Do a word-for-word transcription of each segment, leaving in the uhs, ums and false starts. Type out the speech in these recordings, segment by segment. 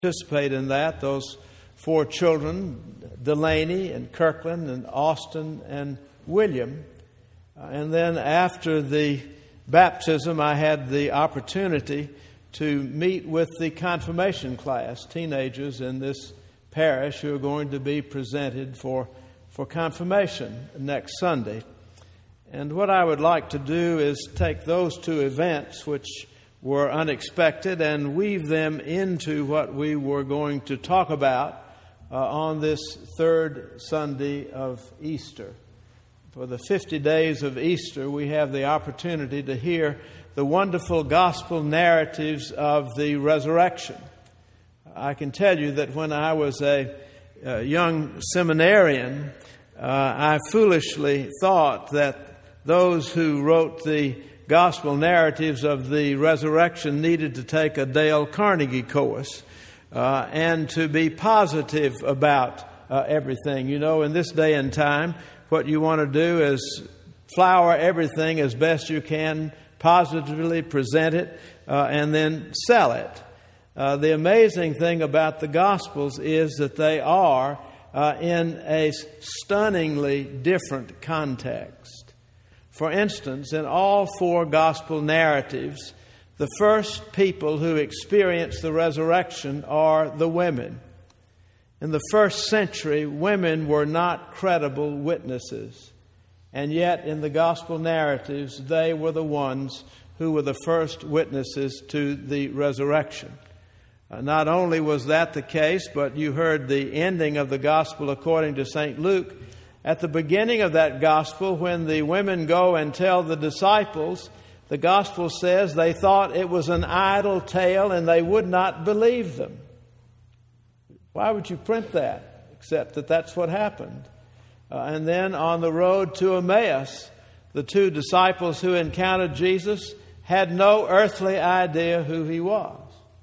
participate in that. Those four children, Delaney and Kirkland and Austin and William. Uh, and then after the baptism, I had the opportunity to meet with the confirmation class, teenagers in this parish who are going to be presented for, for confirmation next Sunday. And what I would like to do is take those two events, which were unexpected, and weave them into what we were going to talk about uh, on this third Sunday of Easter. For the fifty days of Easter, we have the opportunity to hear the wonderful gospel narratives of the resurrection. I can tell you that when I was a, a young seminarian, uh, I foolishly thought that those who wrote the gospel narratives of the resurrection needed to take a Dale Carnegie course uh, and to be positive about uh, everything. You know, in this day and time, what you want to do is flower everything as best you can, positively present it, uh, and then sell it. Uh, the amazing thing about the Gospels is that they are uh, in a stunningly different context. For instance, in all four gospel narratives, the first people who experience the resurrection are the women. In the first century, women were not credible witnesses. And yet, in the gospel narratives, they were the ones who were the first witnesses to the resurrection. Uh, not only was that the case, but you heard the ending of the gospel according to Saint Luke. At the beginning of that gospel, when the women go and tell the disciples, the gospel says they thought it was an idle tale and they would not believe them. Why would you print that? Except that that's what happened. Uh, and then on the road to Emmaus, the two disciples who encountered Jesus had no earthly idea who he was.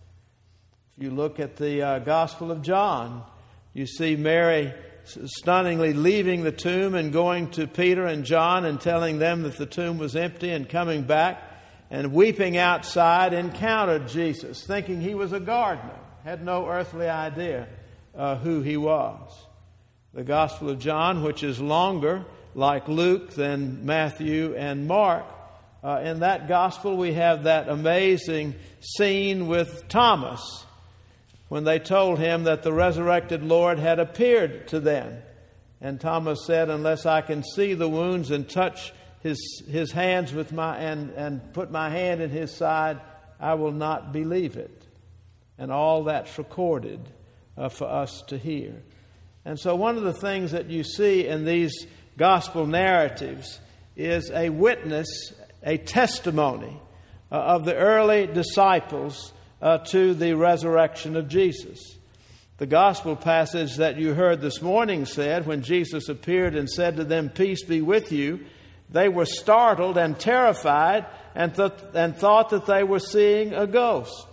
If you look at the uh, Gospel of John, you see Mary stunningly leaving the tomb and going to Peter and John and telling them that the tomb was empty, and coming back and weeping outside encountered Jesus, thinking he was a gardener, had no earthly idea uh, who he was. The Gospel of John, which is longer, like Luke, than Matthew and Mark, uh, in that Gospel we have that amazing scene with Thomas, when they told him that the resurrected Lord had appeared to them. And Thomas said, unless I can see the wounds and touch his his hands with my and, and put my hand in his side, I will not believe it. And all that's recorded uh, for us to hear. And so one of the things that you see in these gospel narratives is a witness, a testimony uh, of the early disciples Uh, to the resurrection of Jesus. The gospel passage that you heard this morning said, when Jesus appeared and said to them, "Peace be with you," they were startled and terrified and, th- and thought that they were seeing a ghost.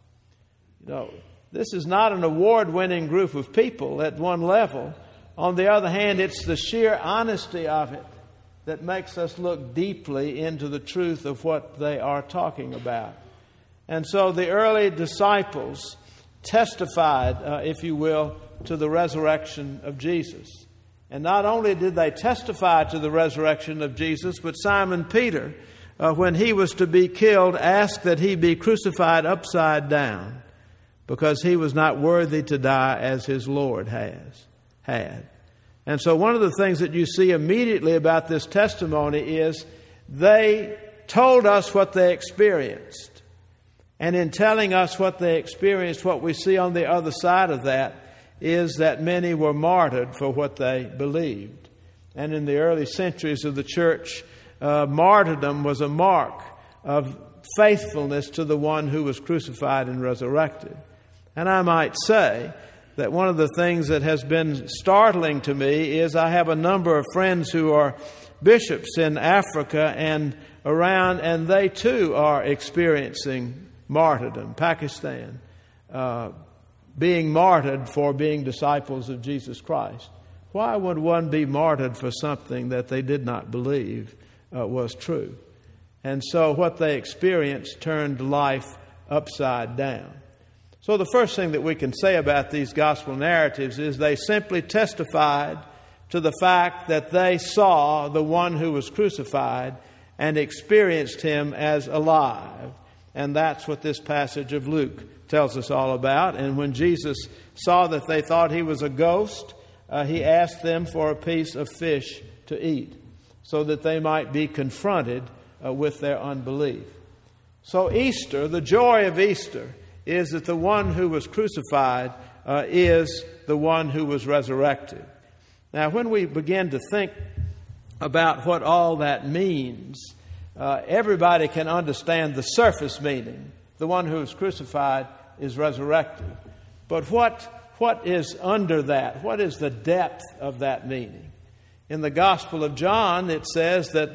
You know, this is not an award-winning group of people at one level. On the other hand, it's the sheer honesty of it that makes us look deeply into the truth of what they are talking about. And so the early disciples testified, uh, if you will, to the resurrection of Jesus. And not only did they testify to the resurrection of Jesus, but Simon Peter, uh, when he was to be killed, asked that he be crucified upside down because he was not worthy to die as his Lord has had. And so one of the things that you see immediately about this testimony is they told us what they experienced. And in telling us what they experienced, what we see on the other side of that is that many were martyred for what they believed. And in the early centuries of the church, uh, martyrdom was a mark of faithfulness to the one who was crucified and resurrected. And I might say that one of the things that has been startling to me is I have a number of friends who are bishops in Africa and around, and they too are experiencing martyrdom. Pakistan, uh, being martyred for being disciples of Jesus Christ. Why would one be martyred for something that they did not believe uh, was true? And so what they experienced turned life upside down. So the first thing that we can say about these gospel narratives is they simply testified to the fact that they saw the one who was crucified and experienced him as alive. And that's what this passage of Luke tells us all about. And when Jesus saw that they thought he was a ghost, uh, he asked them for a piece of fish to eat so that they might be confronted uh, with their unbelief. So Easter, the joy of Easter, is that the one who was crucified uh, is the one who was resurrected. Now, when we begin to think about what all that means, uh, everybody can understand the surface meaning. The one who was crucified is resurrected. But what what is under that? What is the depth of that meaning? In the Gospel of John, it says that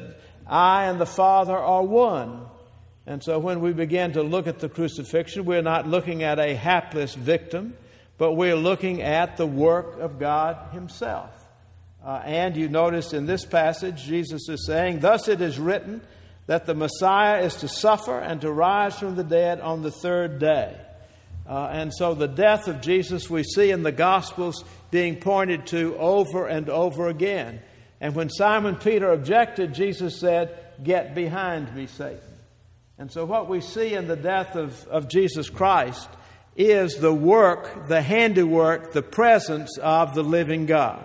I and the Father are one. And so when we begin to look at the crucifixion, we're not looking at a hapless victim, but we're looking at the work of God himself. Uh, and you notice in this passage, Jesus is saying, thus it is written that the Messiah is to suffer and to rise from the dead on the third day. Uh, and so the death of Jesus we see in the Gospels being pointed to over and over again. And when Simon Peter objected, Jesus said, get behind me, Satan. And so what we see in the death of, of Jesus Christ is the work, the handiwork, the presence of the living God.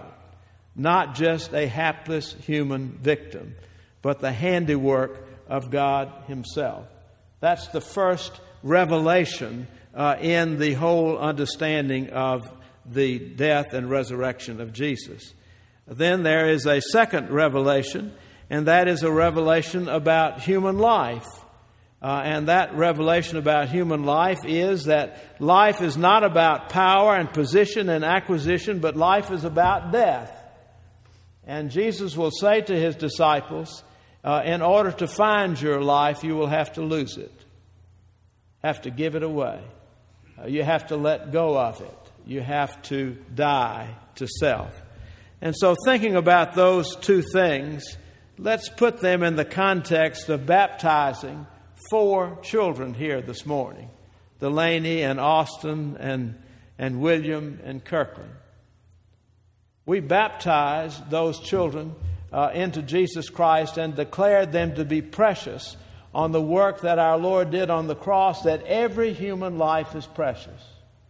Not just a hapless human victim, but the handiwork of God himself. That's the first revelation uh, in the whole understanding of the death and resurrection of Jesus. Then there is a second revelation, and that is a revelation about human life. Uh, and that revelation about human life is that life is not about power and position and acquisition, but life is about death. And Jesus will say to his disciples, uh, in order to find your life, you will have to lose it. Have to give it away. Uh, you have to let go of it. You have to die to self. And so thinking about those two things, let's put them in the context of baptizing four children here this morning. Delaney and Austin and, and William and Kirkland. We baptized those children uh, into Jesus Christ and declared them to be precious on the work that our Lord did on the cross, that every human life is precious.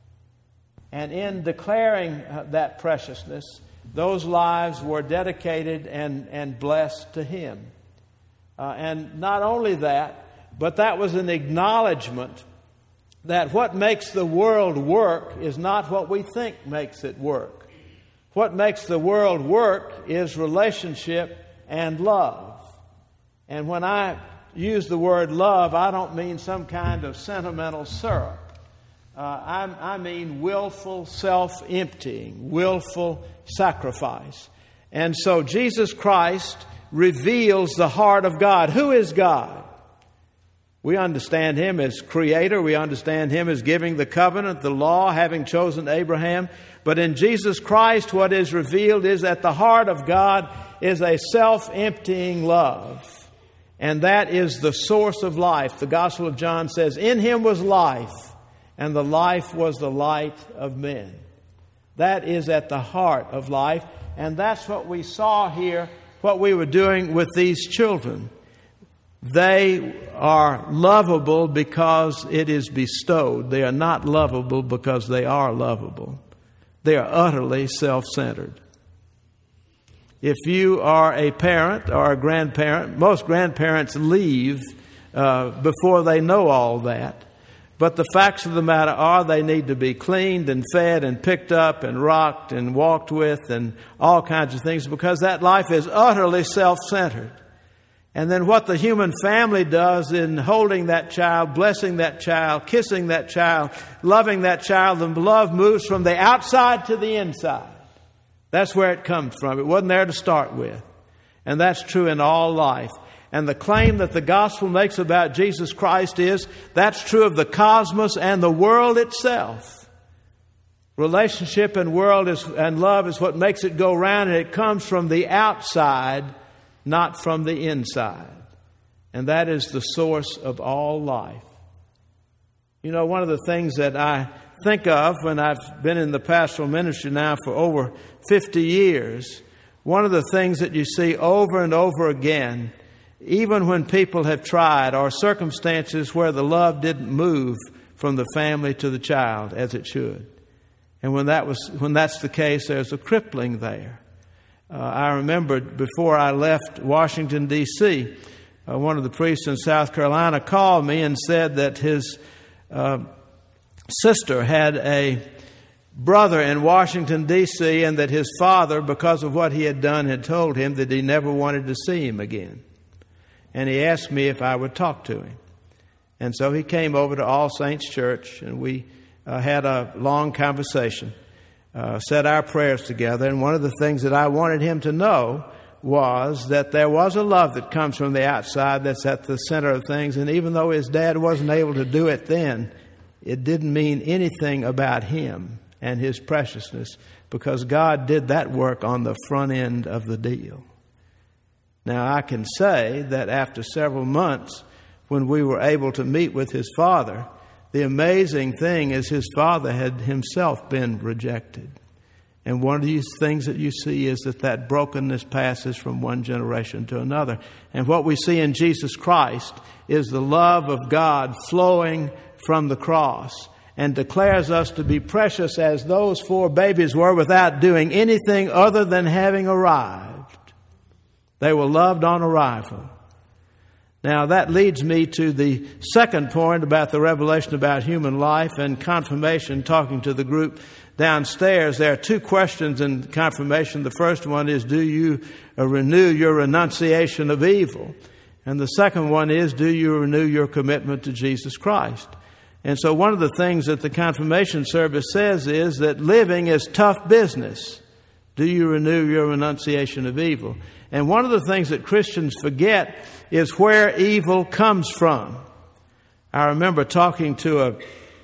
And in declaring uh, that preciousness, those lives were dedicated and, and blessed to Him. Uh, and not only that, but that was an acknowledgement that what makes the world work is not what we think makes it work. What makes the world work is relationship and love. And when I use the word love, I don't mean some kind of sentimental syrup. Uh, I, I mean willful self-emptying, willful sacrifice. And so Jesus Christ reveals the heart of God. Who is God? We understand Him as Creator. We understand Him as giving the covenant, the law, having chosen Abraham. But in Jesus Christ, what is revealed is that the heart of God is a self-emptying love. And that is the source of life. The Gospel of John says, in Him was life, and the life was the light of men. That is at the heart of life. And that's what we saw here, what we were doing with these children. They are lovable because it is bestowed. They are not lovable because they are lovable. They are utterly self-centered. If you are a parent or a grandparent, most grandparents leave uh, before they know all that. But the facts of the matter are they need to be cleaned and fed and picked up and rocked and walked with and all kinds of things, because that life is utterly self-centered. And then what the human family does in holding that child, blessing that child, kissing that child, loving that child, the love moves from the outside to the inside. That's where it comes from. It wasn't there to start with. And that's true in all life. And the claim that the gospel makes about Jesus Christ is that's true of the cosmos and the world itself. Relationship and world is, and love is what makes it go round, and it comes from the outside, not from the inside. And that is the source of all life. You know, one of the things that I think of when I've been in the pastoral ministry now for over fifty years, one of the things that you see over and over again, even when people have tried, are circumstances where the love didn't move from the family to the child as it should. And when that was, when that's the case, there's a crippling there. Uh, I remember before I left Washington, D C, uh, one of the priests in South Carolina called me and said that his uh, sister had a brother in Washington, D C, and that his father, because of what he had done, had told him that he never wanted to see him again. And he asked me if I would talk to him. And so he came over to All Saints Church, and we uh, had a long conversation, uh, said our prayers together. And one of the things that I wanted him to know was that there was a love that comes from the outside that's at the center of things. And even though his dad wasn't able to do it then, it didn't mean anything about him and his preciousness, because God did that work on the front end of the deal. Now, I can say that after several months, when we were able to meet with his father, the amazing thing is his father had himself been rejected. And one of these things that you see is that that brokenness passes from one generation to another. And what we see in Jesus Christ is the love of God flowing from the cross, and declares us to be precious as those four babies were without doing anything other than having arrived. They were loved on arrival. Now that leads me to the second point about the revelation about human life and confirmation. Talking to the group downstairs, there are two questions in confirmation. The first one is, do you renew your renunciation of evil? And the second one is, do you renew your commitment to Jesus Christ? And so one of the things that the confirmation service says is that living is tough business. Do you renew your renunciation of evil? And one of the things that Christians forget is where evil comes from. I remember talking to a,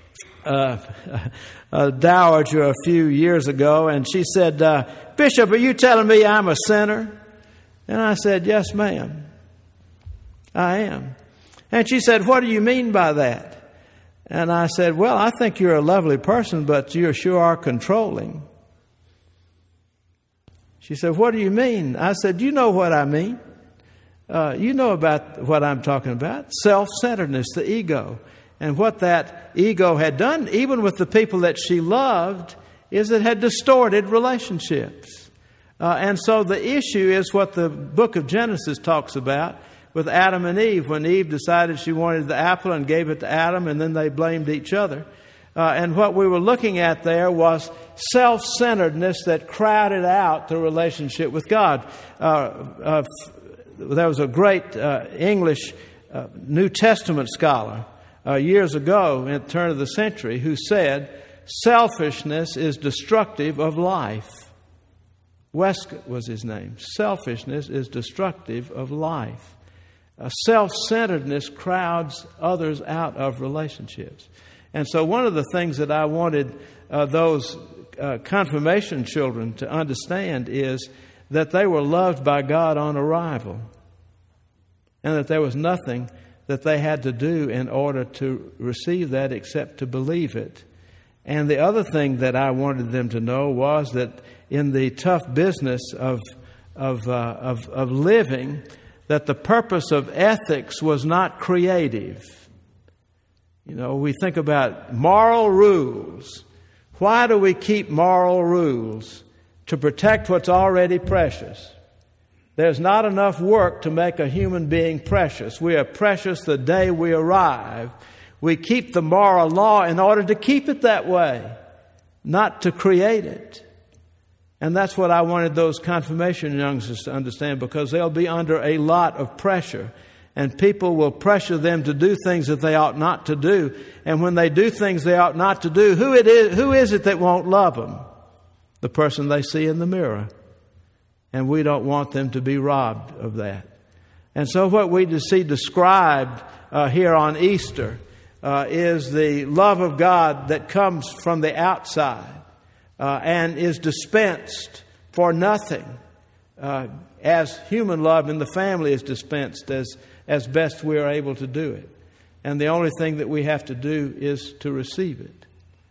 a, a dowager a few years ago, and she said, uh, Bishop, are you telling me I'm a sinner? And I said, yes, ma'am, I am. And she said, what do you mean by that? And I said, well, I think you're a lovely person, but you sure are controlling. She said, what do you mean? I said, you know what I mean. Uh, you know about what I'm talking about. Self-centeredness, the ego. And what that ego had done, even with the people that she loved, is it had distorted relationships. Uh, and so the issue is what the book of Genesis talks about with Adam and Eve, when Eve decided she wanted the apple and gave it to Adam, and then they blamed each other. Uh, and what we were looking at there was self-centeredness that crowded out the relationship with God. Uh, uh, there was a great uh, English uh, New Testament scholar uh, years ago, at the turn of the century, who said, selfishness is destructive of life. Westcott was his name. Selfishness is destructive of life. Uh, self-centeredness crowds others out of relationships. And so one of the things that I wanted uh, those uh, confirmation children to understand is that they were loved by God on arrival, and that there was nothing that they had to do in order to receive that except to believe it. And the other thing that I wanted them to know was that in the tough business of of uh, of, of living, that the purpose of ethics was not creative. You know, we think about moral rules. Why do we keep moral rules? To protect what's already precious. There's not enough work to make a human being precious. We are precious the day we arrive. We keep the moral law in order to keep it that way, not to create it. And that's what I wanted those confirmation youngsters to understand, because they'll be under a lot of pressure. And people will pressure them to do things that they ought not to do. And when they do things they ought not to do, who it is, who is it that won't love them? The person they see in the mirror. And we don't want them to be robbed of that. And so what we see described uh, here on Easter uh, is the love of God that comes from the outside uh, and is dispensed for nothing, uh, as human love in the family is dispensed as as best we are able to do it. And the only thing that we have to do is to receive it.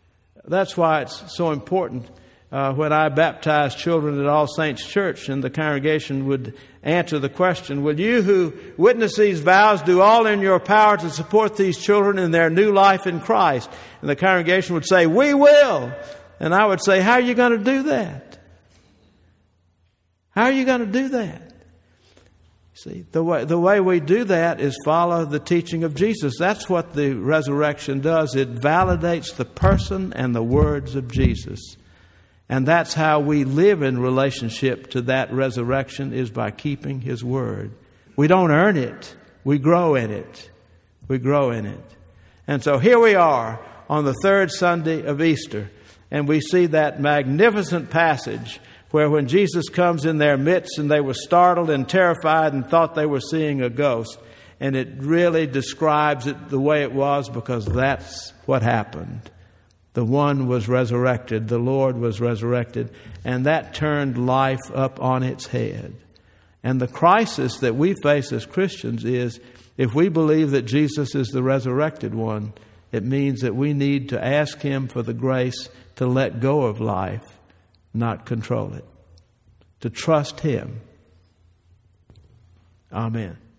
That's why it's so important uh, when I baptize children at All Saints Church and the congregation would answer the question, will you who witness these vows do all in your power to support these children in their new life in Christ? And the congregation would say, we will. And I would say, how are you going to do that? How are you going to do that? See, the way, the way we do that is follow the teaching of Jesus. That's what the resurrection does. It validates the person and the words of Jesus. And that's how we live in relationship to that resurrection, is by keeping His word. We don't earn it. We grow in it. We grow in it. And so here we are on the third Sunday of Easter. And we see that magnificent passage where when Jesus comes in their midst and they were startled and terrified and thought they were seeing a ghost. And it really describes it the way it was, because that's what happened. The one was resurrected. The Lord was resurrected. And that turned life up on its head. And the crisis that we face as Christians is, if we believe that Jesus is the resurrected one, it means that we need to ask Him for the grace to let go of life, not control it. To trust Him. Amen.